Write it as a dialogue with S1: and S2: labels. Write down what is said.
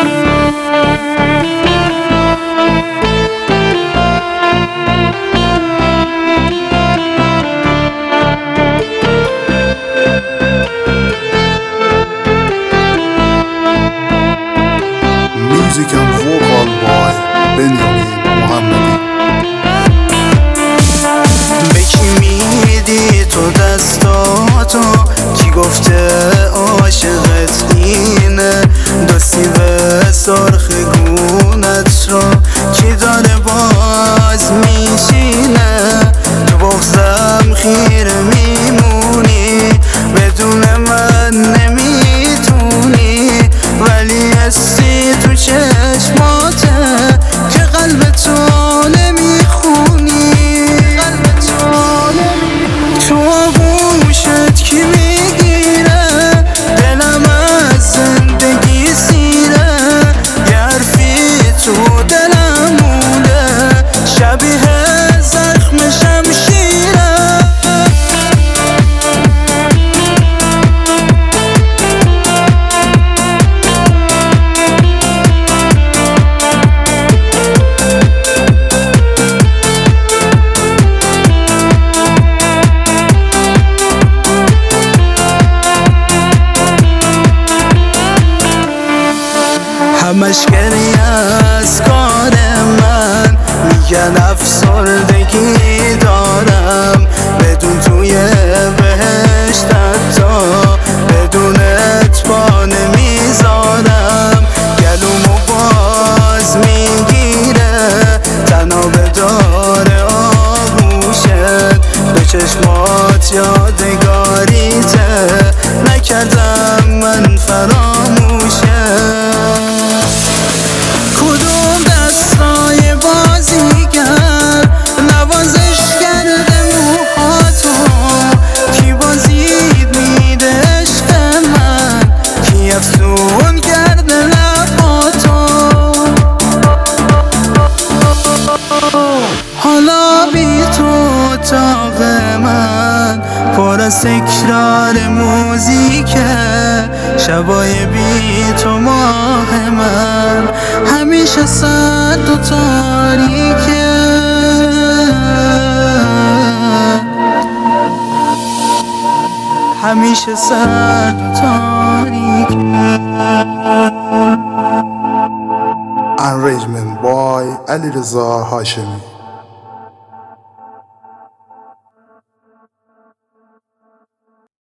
S1: Music and vocal by Benjamin محمدی.
S2: به کی میدی تو دستاتو؟ کی گفته عاشقت اینه؟ دستی به سرخ گونت رو کی داره باز میشینه؟ تو بغضم خیره میمونی، بدون من نمیتونی، ولی هستی تو چشماته که قلب تو نمیخونی. تو آغوشت کی میگیره؟ دلم از زندگی سیره، یه حرفی تو دلم مونده شبیه زخم شمشیره. همش گریه از کار من، میگن افسردگی دارم، بدون توی بهشت حتی بدونت پا نمیذارم. گلومو باز میگیره تنابه داره آغوشت، به چشمات یادگاریته نکردم من فراموشه. افسون کرده لباتو، حالا بی تو اتاق من پر از تکرار موزیکه، شبای بی تو ماه من همیشه سرد و تاریکه. همیشه سرد و تاریکه.
S1: Arrangement by علیرضا هاشمی.